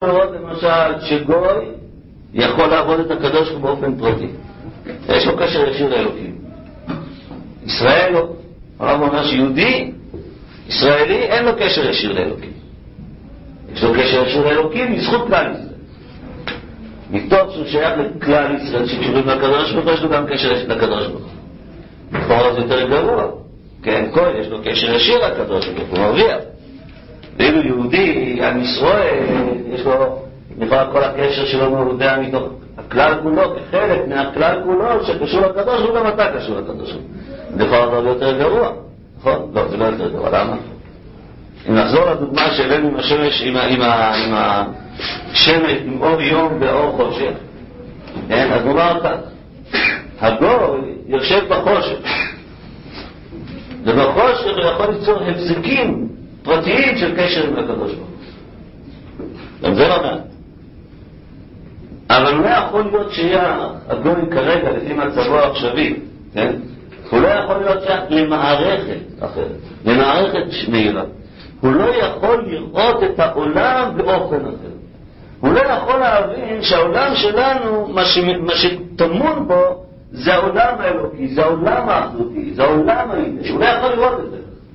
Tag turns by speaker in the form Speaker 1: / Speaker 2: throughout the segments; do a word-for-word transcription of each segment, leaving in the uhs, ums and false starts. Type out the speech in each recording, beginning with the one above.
Speaker 1: לראות למשל שגוי יכול לעבוד את הקדוש ברוך הוא באופן פרטי. יש לו קשר ישיר לאלוקים. ישראל לא. הרב אומר שיהודי, ישראלי, אין לו קשר ישיר לאלוקים. יש לו קשר ישיר לאלוקים בזכות כלל ישראל. מתוך שהוא שייך לכלל ישראל שקשורים לקדוש ברוך הוא, יש לו גם קשר ישיר לקדוש ברוך הוא. לכאורה זה יותר גרוע. כן, כל יש לו קשר ישיר לקדוש ברוך הוא, הוא מרוויח. ואילו יהודי, עם ישראל, יש לו, נראה כל הקשר שלו מרודע מתוך הכלל כולו, כחלק מהכלל כולו שקשור לקדוש, וגם אתה קשור לקדוש. נראה זה יותר גרוע, נכון? לא, זה לא יותר גרוע, למה? אם נחזור לדוגמה שהבאנו עם השמש, עם, עם, עם השמש, עם אור יום ואור חושך, כן? אז נאמר כך, הגוי יושב בחושך, ובחושך הוא יכול ליצור הפסקים פרטיים של קשר עם הקדוש ברוך הוא. גם זה לא מעט. אבל לא יכול להיות שייך הגוי כרגע לפי מצבו העכשווי, כן? הוא לא יכול להיות שייך למערכת אחרת, למערכת מהירה. הוא לא יכול לראות את העולם באופן אחר. הוא לא יכול להבין שהעולם שלנו, מה, ש... מה שתמון בו, זה העולם האלוקי, זה העולם האחדותי, זה העולם האידאי. הוא לא יכול לראות את זה.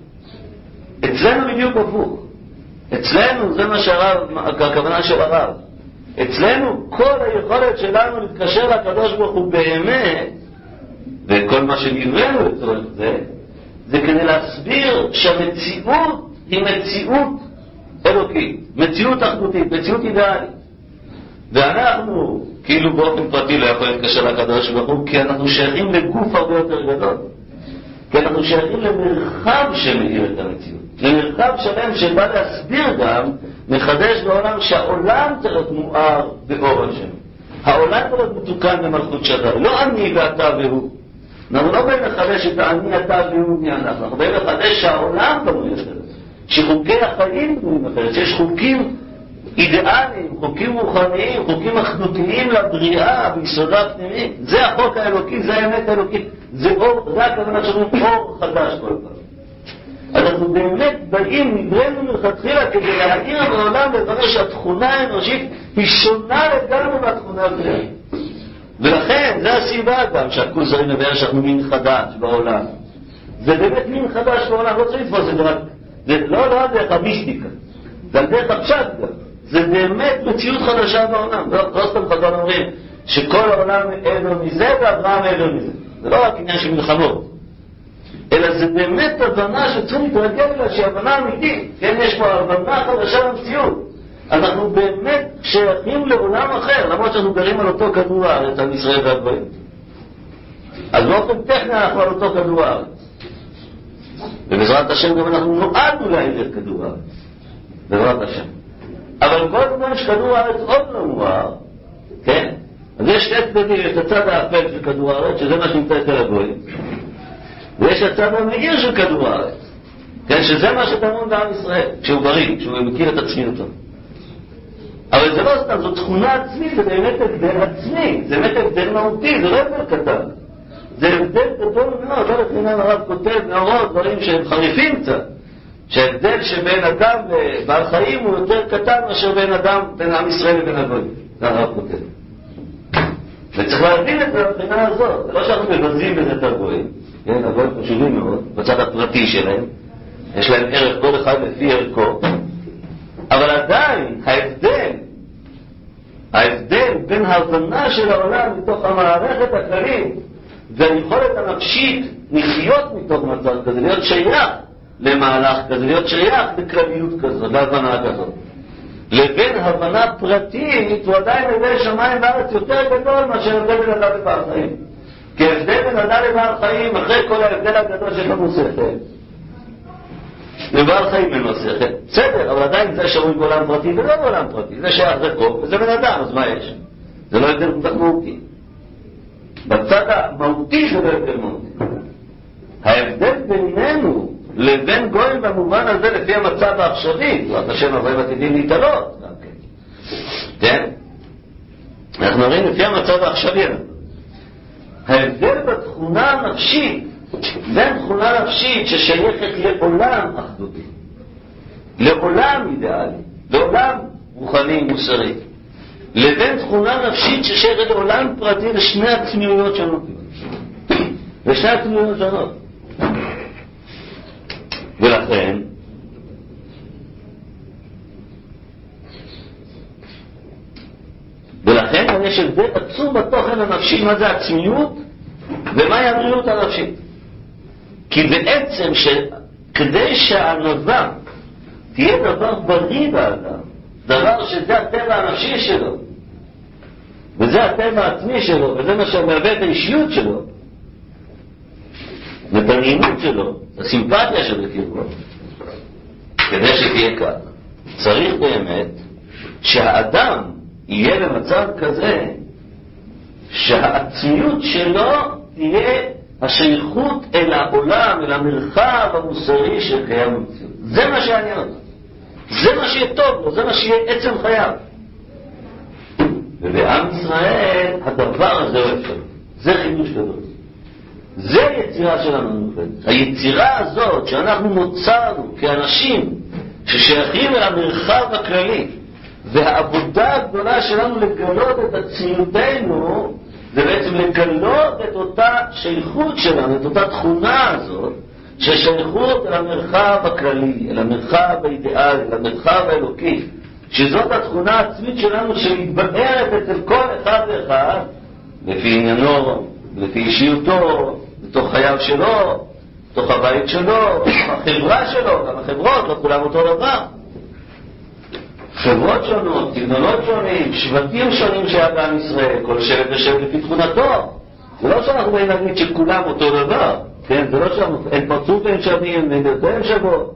Speaker 1: אצלנו בדיוק הפוך. אצלנו, זה מה שהרב, הכוונה של הרב. אצלנו כל היכולת שלנו להתקשר לקדוש ברוך הוא באמת, וכל מה שנראינו לצורך זה, זה כדי להסביר שהמציאות היא מציאות אלוקית, מציאות אחדותית, מציאות אידאלית. ואנחנו, כאילו באופן פרטי לא יכולים להתקשר לקדוש ברוך הוא, כי אנחנו שייכים לגוף הרבה יותר גדול. כי אנחנו שייכים למרחב שמאיר את המציאות. למרחב שלם שבא להסביר גם, מחדש בעולם שהעולם צריך להיות מואר באור השם. העולם צריך להיות מתוקן במלכות שדי. לא אני ואתה והוא. אנחנו לא באים לחדש את אני, אתה והוא מי אנחנו. אנחנו באים לחדש שהעולם בנוי אחרת. שחוקי החיים בנויים אחרת. שיש חוקים אידיאליים, חוקים רוחניים, חוקים אחדותיים לבריאה ביסודה פנימית. זה החוק האלוקי, זה האמת האלוקית. זה אור, זה הכוונה שלנו אור חדש כל פעם. אנחנו באמת באים, נדרנו מלכתחילה כדי להעיר בעולם לדבר שהתכונה האנושית היא שונה לגמרי מהתכונה הבריאה. ולכן, זה הסיבה גם שהכוזרים מבאר שאנחנו מין חדש בעולם. זה באמת מין חדש בעולם, לא צריך לתפוס את זה רק, זה לא, לא על דרך המיסטיקה, זה על דרך הפשט גם. זה באמת מציאות חדשה בעולם. לא, לא סתם חז"ל אומרים שכל העולם מעבר מזה ואברהם מעבר מזה. זה לא רק עניין של מלחמות. אלא זה באמת הבנה שצריך להתרגל אליה, שהיא הבנה אמיתית. כן, יש פה הבנה חדשה במציאות. אנחנו באמת שייכים לעולם אחר, למרות שאנחנו גרים על אותו כדור הארץ, על ישראל והגויים. אז באופן טכני אנחנו על אותו כדור הארץ. ובעזרת השם גם אנחנו נועדנו להעיר את כדור הארץ. בעזרת השם. אבל כל הזמן שכדור הארץ עוד לא מואר, כן? אז יש שני צדדים, יש הצד האפל של כדור הארץ, שזה מה שנמצא אצל הגויים. ויש הצד המאיר של כדור הארץ, כן? שזה מה שטמון בעם ישראל, כשהוא בריא, כשהוא מכיר את עצמיותו. אבל זה לא סתם, זו תכונה עצמית, זה באמת הבדל עצמי, זה באמת הבדל מהותי, זה לא הבדל קטן. זה הבדל גדול מאוד, לא לפעמים הרב כותב נאורות, דברים שהם חריפים קצת. שההבדל שבין אדם לבעל חיים הוא יותר קטן מאשר בין אדם, בין עם ישראל לבין הגויים. זה הרב כותב. וצריך להבין את זה מבחינה הזאת. זה לא שאנחנו מבזים בזה את הגויים. כן, הגויים חשובים מאוד, בצד הפרטי שלהם. יש להם ערך כל אחד לפי ערכו. אבל עדיין, ההבדל, ההבדל בין ההבנה של העולם מתוך המערכת הכללית, והיכולת הנפשית לחיות מתוך מצב כזה, להיות שייך למהלך כזה, להיות שייך לכלליות כזאת, להבנה כזאת. לבין הבנה פרטית, הוא עדיין הבדל שמיים בארץ יותר גדול מאשר הבדל בין אדם לבעל חיים. כי הבדל בין אדם לבעל חיים, אחרי כל ההבדל הגדול של המוסכת, לבעל חיים אין מסכת. בסדר, אבל עדיין זה שרואים בעולם פרטי ולא בעולם פרטי. זה שייך זה קוף, וזה בן אדם, אז מה יש? זה לא הבדל כל כך מהותי. בצד המהותי זה לא הבדל מהותי. ההבדל בינינו לבין גויים במובן הזה לפי המצב העכשווי, זאת השם הבאים עתידים להתעלות, כן? אנחנו רואים לפי המצב העכשווי. ההבדל בתכונה הנפשית, בין תכונה נפשית ששייכת לעולם אחדותי, לעולם אידיאלי, לעולם רוחני, מוסרי, לבין תכונה נפשית ששייכת לעולם פרטי לשני עצמיות שונות. לשני עצמיות שונות. ולכן, ולכן יש הבדל עצום בתוכן הנפשי, מה זה עצמיות ומהי הבריאות הנפשית. כי בעצם שכדי שהענווה תהיה דבר בריא באדם, דבר שזה הטבע הנפשי שלו, וזה הטבע העצמי שלו, וזה מה שמהווה את האישיות שלו, ואת הנעימות שלו, הסימפתיה שלו לקרבו, כדי שתהיה כך, צריך באמת שהאדם יהיה במצב כזה שהעצמיות שלו תהיה השייכות אל העולם, אל המרחב המוסרי שקיים במציאות. זה מה שעניין אותו. זה מה שיהיה טוב לו, זה מה שיהיה עצם חייו. ובעם ישראל הדבר הזה הוא אפשר. זה חידוש גדול. זה יצירה שלנו. היצירה הזאת שאנחנו נוצרנו כאנשים ששייכים אל המרחב הכללי, והעבודה הגדולה שלנו לגלות את עצמיותנו, זה בעצם לגלות את אותה שייכות שלנו, את אותה תכונה הזאת, ששייכות אל המרחב הכללי, אל המרחב האידיאלי, אל המרחב האלוקי, שזאת התכונה העצמית שלנו שמתבארת אצל כל אחד ואחד, לפי עניינו, לפי אישיותו, בתוך חייו שלו, בתוך הבית שלו, בתוך החברה שלו, גם החברות, לא כולם אותו דבר. חברות שונות, תגנונות שונים, שבטים שונים שהיה בעם ישראל, כל שבט ושבט לפי תכונתו. זה לא שאנחנו באים להגיד שכולם אותו דבר, כן? זה לא שאנחנו, אין פרצוף אין שווים, אין יותר שבו.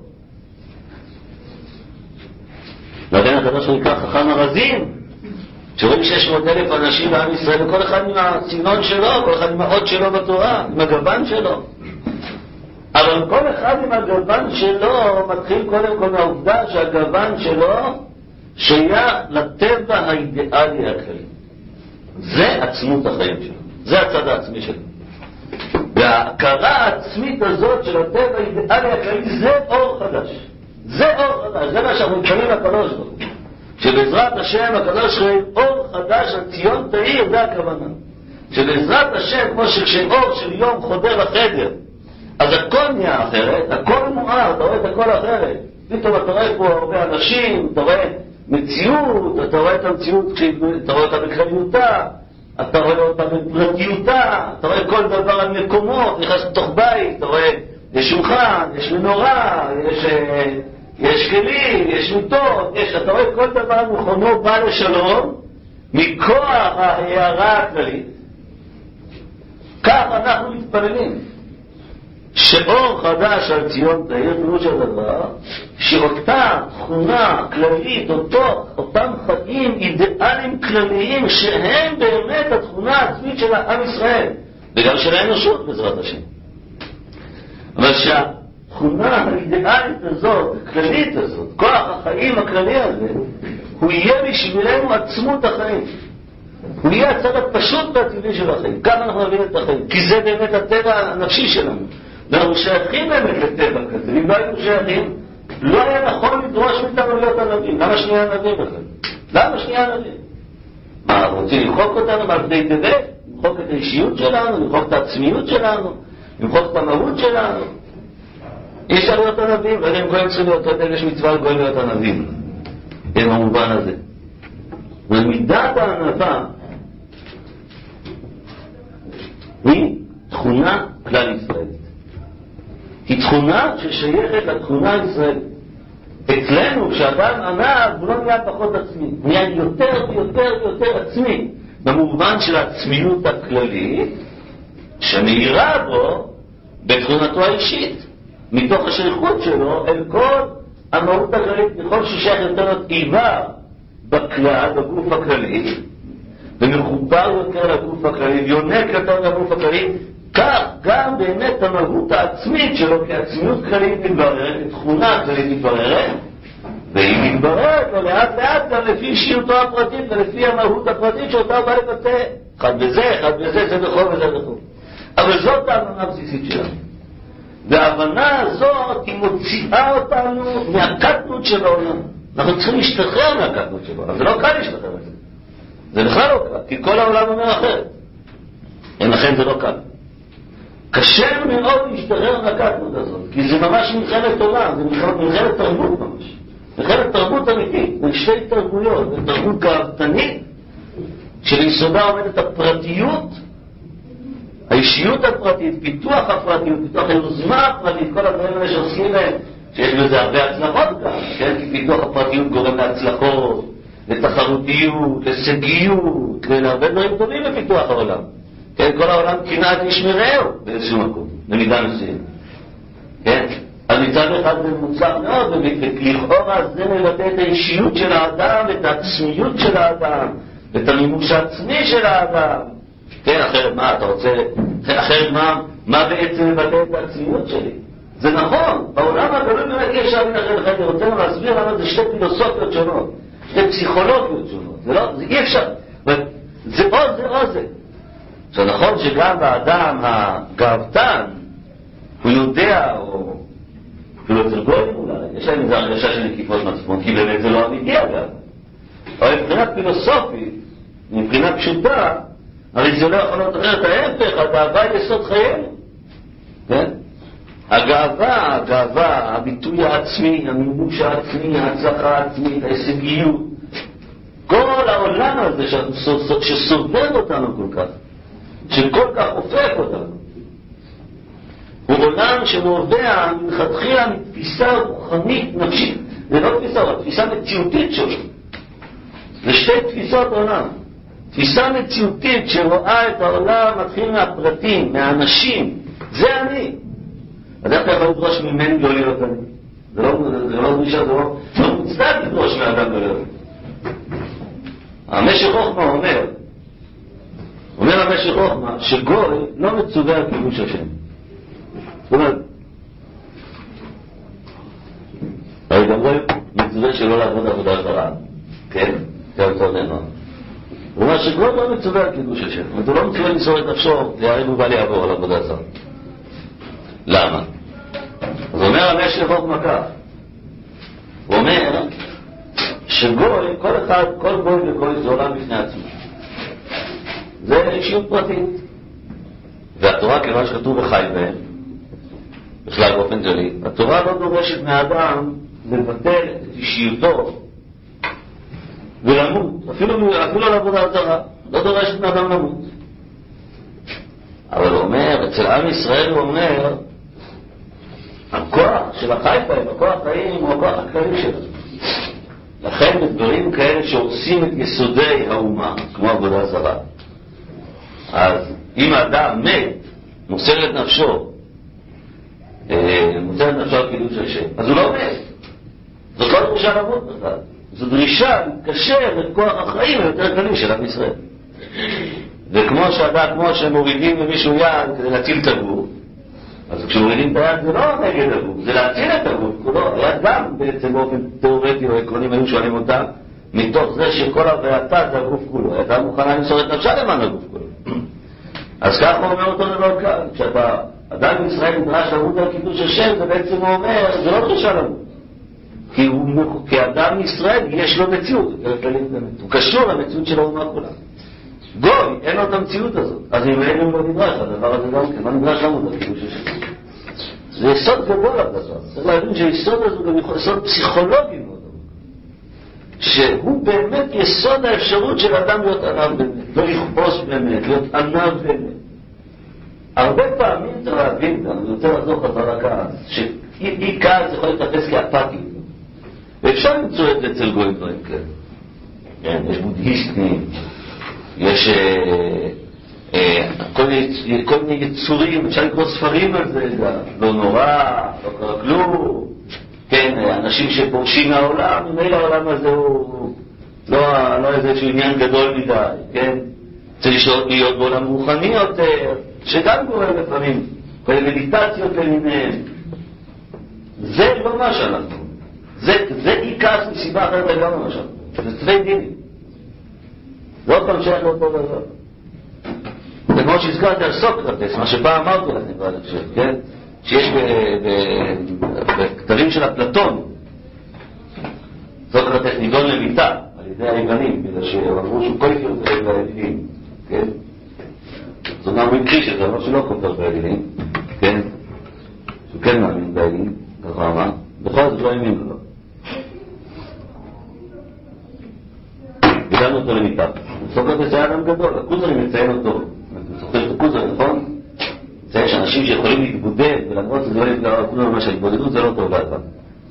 Speaker 1: לכן הקדוש ברוך הוא נקרא חכם ארזים, שרואים שש מאות אלף אנשים בעם ישראל, וכל אחד עם הסגנון שלו, כל אחד עם האות שלו בתורה, עם הגוון שלו. אבל כל אחד עם הגוון שלו מתחיל קודם כל מהעובדה שהגוון שלו שייך לטבע האידיאלי הכללי. זה עצמות החיים שלו, זה הצד העצמי שלו. וההכרה העצמית הזאת של הטבע האידיאלי הכללי זה אור חדש. זה אור חדש, זה מה שאנחנו מתכוונים לקדוש ברוך הוא. שבעזרת השם הקדוש ברוך הוא אור חדש על ציון תאיר, זה הכוונה. שבעזרת השם כמו שכשאור של יום חודר לחדר, אז הכל נהיה אחרת, הכל מואר, אתה רואה את הכל אחרת. פתאום אתה רואה פה הרבה אנשים, אתה רואה מציאות, אתה רואה את המציאות, אתה רואה אותה בכלליותה, אתה רואה אותה בפרטיותה, אתה רואה כל דבר על מקומות, נכנס לתוך בית, אתה רואה, יש שולחן, יש מנורה, יש, יש כלים, יש מיטות, יש, אתה רואה כל דבר מכונו בא לשלום, מכוח ההערה הכללית. כך אנחנו מתפללים. שאור חדש על ציון תאיר, פירוש הדבר, שאותה תכונה כללית, אותו, אותם חיים אידיאליים כלליים, שהם באמת התכונה העצמית של עם ישראל, וגם של האנושות בעזרת השם. אבל שהתכונה האידיאלית הזאת, הכללית הזאת, כוח החיים הכללי הזה, הוא יהיה בשבילנו עצמות החיים. הוא יהיה הצד הפשוט והטבעי של החיים. ככה אנחנו נבין את החיים, כי זה באמת הטבע הנפשי שלנו. ואנחנו שייכים באמת לטבע כזה. אם לא היינו שייכים, לא היה נכון לדרוש מאיתנו להיות הנביא. למה שנייה הנביא בכלל? למה שנייה הנביא? מה, רוצים למחוק אותנו בעל פני טבע? למחוק את האישיות שלנו, למחוק את העצמיות שלנו, למחוק את המהות שלנו? אי אפשר להיות הנביאים, ואתם גויים צריכים להיות הנביא, יש מצווה לגויים להיות הנביאים. אין במובן הזה. ומידת הענווה היא תכונה כלל ישראלית. היא תכונה ששייכת לתכונה הישראלית. אצלנו, כשאדם ענב, הוא לא נהיה פחות עצמי. הוא נהיה יותר ויותר ויותר עצמי. במובן של העצמיות הכללית, שמאירה בו בתכונתו האישית. מתוך השייכות שלו אל כל המהות הכללית, בכל ששייך יותר להיות איבר בכלל, בגוף הכללי, ומחובר יותר לגוף הכללי, ויונק יותר לגוף הכללי, כך גם באמת המהות העצמית שלו כעצמיות כללית מתבררת, תכונה כללית מתבררת, והיא מתבררת לו לאט לאט גם לפי אישיותו הפרטית ולפי המהות הפרטית שאותה הוא בא לבטא. אחד בזה, אחד בזה, זה בכל וזה בכל. אבל זאת ההבנה הבסיסית שלנו. וההבנה הזאת היא מוציאה אותנו מהקטנות של העולם. אנחנו צריכים להשתחרר מהקטנות שלו, אבל זה לא קל להשתחרר מזה. זה בכלל לא קל, כי כל העולם אומר אחרת. לכן זה לא קל. קשה מאוד להשתחרר מהקטנות הזאת, כי זה ממש מלחמת עולם, זה מלחמת תרבות ממש. מלחמת תרבות אמיתית, זה שתי תרבויות, זה תרבות גאוותנית, שליסודה עומדת הפרטיות, האישיות הפרטית, פיתוח הפרטיות, פיתוח היוזמה הפרטית, כל הדברים האלה שעושים להם, שיש בזה הרבה הצלחות גם, כן? כי פיתוח הפרטיות גורם להצלחות, לתחרותיות, לסגיות, להרבה דברים טובים בפיתוח העולם. כן? כל העולם קינא את איש מרעהו באיזשהו מקום, במידה מסוימת. כן? אז מצד אחד זה מוצלח מאוד, ולכאורה זה מבטא את האישיות של האדם, את העצמיות של האדם, את המימוש העצמי של האדם. כן, אחרת מה, אתה רוצה, אחרת מה, מה בעצם מבטא את העצמיות שלי? זה נכון, בעולם הגדול באמת אי אפשר מן אחר לכם, אני רוצה להסביר למה זה שתי פילוסופיות שונות, שתי פסיכולוגיות שונות, זה לא, זה אי אפשר, זה או זה או זה. זה נכון שגם באדם הגאוותן, הוא יודע, או אפילו אצל גויים אולי, יש להם איזו הרגשה של נקיפות מצפון, כי באמת זה לא אמיתי אגב. אבל מבחינה פילוסופית, מבחינה פשוטה, הרי זה לא יכול להיות אחרת ההפך, הגאווה היא יסוד חיינו. כן? הגאווה, הגאווה, הביטוי העצמי, המימוש העצמי, ההצלחה העצמית, ההישגיות, כל העולם הזה שסובב אותנו כל כך, שכל כך הופך אותנו, הוא עולם שנובע מלכתחילה מתפיסה רוחנית נפשית. זה לא תפיסה, זה תפיסה מציאותית שלו. זה שתי תפיסות עולם. תפיסה מציאותית שרואה את העולם מתחיל מהפרטים, מהאנשים. זה אני. אז איך אתה יכול לדרוש ממני לא להיות אני? זה לא, זה לא דרישה, זה לא, לא מוצדק לדרוש מאדם לא להיות. המשך חוכמה אומר, אומר המשך חוכמה, שגוי לא מצווה על קידוש השם. זאת אומרת, הרי גם גוי מצווה שלא לעבוד עבודה זרה. כן? זה אותו נאמר. הוא אומר שגוי לא מצווה על קידוש השם. זאת אומרת, הוא לא מצווה למסור את נפשו, להרים ובא לעבור על עבודה זרה. למה? אז אומר המשך חוכמה כך. הוא אומר שגוי, כל אחד, כל גוי וגוי זה עולם בפני עצמו. זה אישיות פרטית. והתורה, כיוון שכתוב וחי בהם, בכלל באופן כללי, התורה לא דורשת מהאדם לבטל את אישיותו ולמות, אפילו, אפילו על עבודה זרה, לא דורשת מהאדם למות. אבל הוא אומר, אצל עם ישראל הוא אומר, הכוח של החי בהם, הכוח החיים הוא הכוח הכללי שלנו. לכן בדברים כאלה שעושים את יסודי האומה, כמו עבודה זרה, אז אם האדם מת, מוסר את נפשו, מוסר את נפשו על קידוש השם, אז הוא לא מת. זאת לא דרישה למות בכלל. זו דרישה להתקשר את כוח החיים היותר כללי של עם ישראל. וכמו שאדם, כמו שמורידים למישהו יד כדי להציל את הגוף, אז כשמורידים את היד זה לא נגד הגוף, זה להציל את הגוף כולו. היד גם בעצם באופן תיאורטי או עקרונים היו שואלים אותם, מתוך זה שכל הווייתה זה הגוף כולו. הייתה מוכנה למסור את נפשה למען הגוף כולו. אז ככה הוא אומר אותו דבר כאן, כשאתה אדם בישראל נדרש למות על קידוש השם, זה בעצם הוא אומר, זה לא דרישה למות. כי הוא, כאדם ישראל יש לו מציאות, הוא קשור למציאות של האומה כולה. גוי, אין לו את המציאות הזאת, אז אם אין לו לא נדרש, הדבר הזה גם כן, לא נדרש למות על קידוש השם. זה יסוד גדול הדבר, צריך להבין שהיסוד הזה גם יכול יסוד פסיכולוגי מאוד. שהוא באמת יסוד האפשרות של אדם להיות ענב באמת, לא לכבוש באמת, להיות ענב באמת. הרבה פעמים צריך להבין, אני רוצה לחזור חזרה כעס, שאי כעס יכול להתאפס כאפתיות. ואפשר למצוא את זה אצל גויים דברים כאלה. כן, יש בודהיסטים, יש אה, אה, כל, מיני, כל מיני יצורים, אפשר לקרוא ספרים על זה, לא נורא, לא קרה כלום. כן, אנשים שפורשים מהעולם, ממילא העולם הזה הוא לא, לא איזשהו עניין גדול מדי, כן? צריך להיות בעולם רוחני יותר, שגם קורה לפעמים, כל מדיטציות למיניהם. זה לא מה שאנחנו. זה, זה אי כעס מסיבה אחרת לגמרי מה שאנחנו. זה צווי דינים. לא פעם שייך לאותו דבר. זה כמו שהזכרתי על סוקרטס, מה שפעם אמרתי לכם, כן? שיש בכתבים של אפלטון, סוקרטס נידון למיתה על ידי היוונים, בגלל שהם אמרו שהוא כופר באלילים, כן? זאת אומרת, הוא הכחיש את זה, אמר שלא כופר באלילים, כן? שהוא כן מאמין באלילים, ככה אמר, בכל זאת לא האמין לו. גידלנו אותו למיתה. סוקרטס היה אדם גדול, הכוזרי מציין אותו. אתה זוכר את הכוזרי, נכון? מציין שאנשים שיכולים להתבודד, ולמרות זה לא יפגע, כולנו ממש ההתבודדות זה לא טוב לאדם.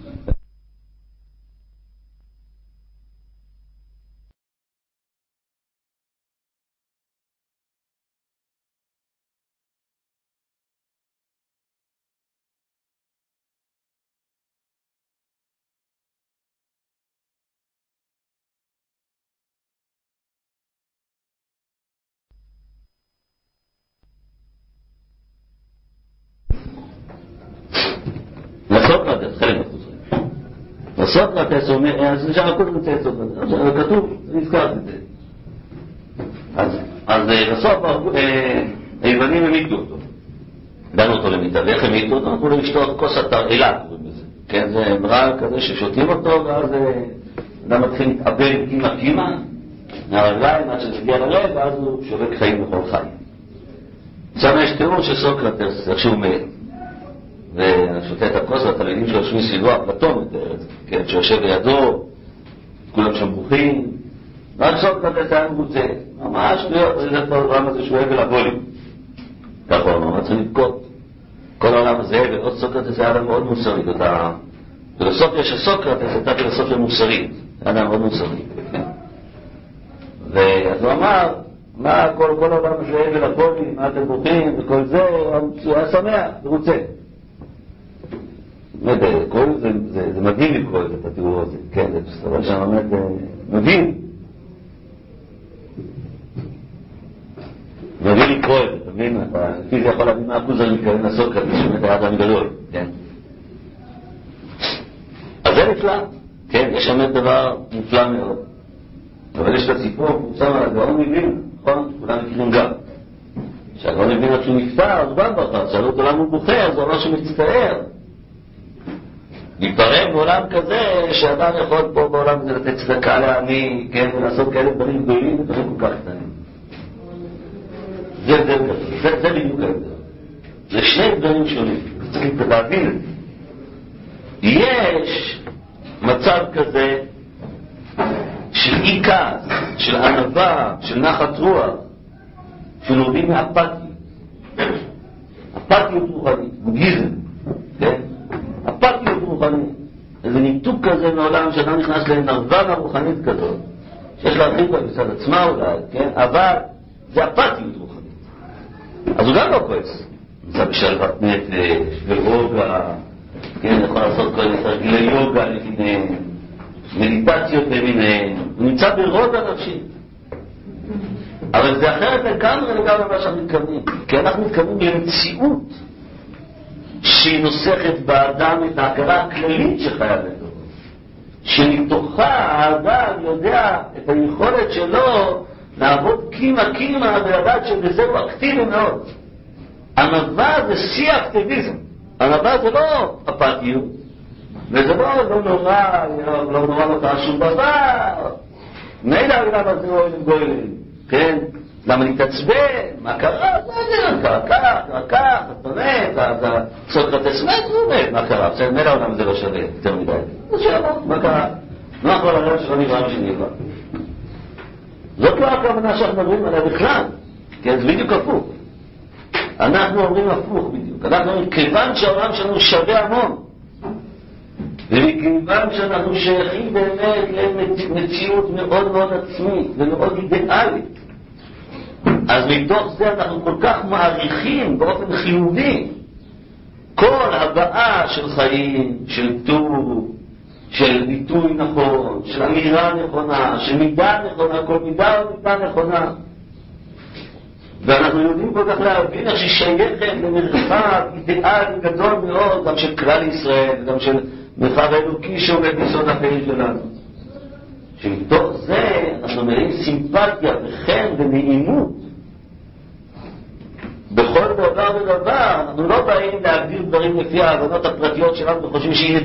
Speaker 1: לסוקרטס, חלק מהחוזרים. לסוקרטס אומר, אז נשאר הכל מצא את סוקרטס, כתוב, נזכרת את זה. אז בסוף היוונים המיתו אותו. דנו אותו למיטה, ואיך המיתו אותו? אנחנו לא לשתות כוס התרעילה, קוראים לזה. כן, זה מראה כזה ששותים אותו, ואז אדם מתחיל להתאבל קימה קימה, מהרגליים עד שזה הגיע ללב, ואז הוא שובק חיים בכל חיים. עכשיו יש תיאור של סוקרטס, איך שהוא מת. ושותה את הכוס והתלמידים שלו יושבים סביבו, אפלטון מתאר את זה, כן, שיושב לידו, כולם שם בוכים, רק סוקרטס היה מבוצע, ממש לא, זה העולם הזה שהוא הבל הגולים. ככה הוא אמר, צריך לבכות. כל העולם הזה, ועוד סוקרטס היה אדם מאוד מוסרי, זאת הפילוסופיה של סוקרטס הייתה פילוסופיה מוסרית, היה אדם מאוד מוסרי, כן. ואז הוא אמר, מה כל העולם הזה הבל הגולים, מה אתם בוכים, וכל זה, הוא היה שמח, ורוצה. זה מדהים לקרוא את התיאור הזה, כן, זה סתבר שם באמת מדהים. מדהים לקרוא את זה, תבין, לפי זה יכול להבין מה הכוזרי מתכוון לסוקרטס, שבאמת היה אדם גדול, כן. אז זה נפלא, כן, יש באמת דבר נפלא מאוד. אבל יש את הסיפור, הוא שם על הגאון מווילנה, נכון? כולם מכירים גם. כשהגאון מווילנה שהוא נפטר, אז הוא בא ברכה, שאלו אותו למה הוא בוחר, אז הוא אמר שמצטער. להיפרד בעולם כזה, שאדם יכול פה בעולם הזה לתת צדקה לעמי, כן, ולעשות כאלה דברים גדולים ודברים כל כך קטנים. זה, זה, זה, זה בדיוק ההבדל. זה שני דברים שונים, צריך להבין את זה. יש מצב כזה של אי כעס, של ענווה, של נחת רוח, שנובעים מאפתיות. אפתיות רוחנית, בוגיזם, כן? אפתיות רוחנית. איזה ניתוק כזה מעולם שאדם נכנס לנרוונה רוחנית כזאת, שיש להרחיב בה בצד עצמה אולי, כן? אבל זה אפתיות רוחנית. אז הוא גם לא כועס. נמצא בשלוות נפש, ברוגע, כן, יכול לעשות כל מיני תרגילי יוגה למיניהם, מדיטציות למיניהם, הוא נמצא ברוגע נפשי. אבל זה אחרת לגמרי לגמרי מה שאנחנו מתכוונים, כי אנחנו מתכוונים למציאות שהיא נוסחת באדם את ההכרה הכללית שחיה בתוכו, שמתוכה האדם יודע את היכולת שלו לעבוד קימה קימה ולדעת שבזה הוא אקטיבי מאוד. ענווה זה שיא אקטיביזם. ענווה זה לא אפתיות, וזה לא, לא נורא, לא נורא לא תעשו דבר. מילא למה זה לא אוהלים גוילים, כן? למה להתעצבן? מה קרה? מה זה? קרה כך, קרה כך, אתה מת, אתה סוקרטס מת, הוא מת, מה קרה? בסדר, מילא העולם זה לא שווה, יותר מדי. אז שאלה, מה קרה? נוח כל הרב שלא נברא מה שנברא. זאת לא הכוונה שאנחנו מדברים עליה בכלל, כי זה בדיוק הפוך. אנחנו אומרים הפוך בדיוק. אנחנו אומרים, כיוון שהעולם שלנו שווה המון, וכיוון שאנחנו שייכים באמת למציאות מאוד מאוד עצמית ומאוד אידיאלית, אז מתוך זה אנחנו כל כך מעריכים באופן חיובי כל הבאה של חיים, של טוב, של ביטוי נכון, של אמירה נכונה, של מידה נכונה, כל מידה או מידה נכונה. ואנחנו יודעים כל כך להבין איך ששייכת למרחב אידיאלי גדול מאוד, גם של כלל ישראל, גם של מרחב האלוקי שעומד ביסוד החיים שלנו. שמתוך זה אנחנו מראים סימפתיה וחן ונעימות. בכל דבר ודבר אנחנו לא באים להגדיר דברים לפי ההבנות הפרטיות שלנו וחושבים שהנה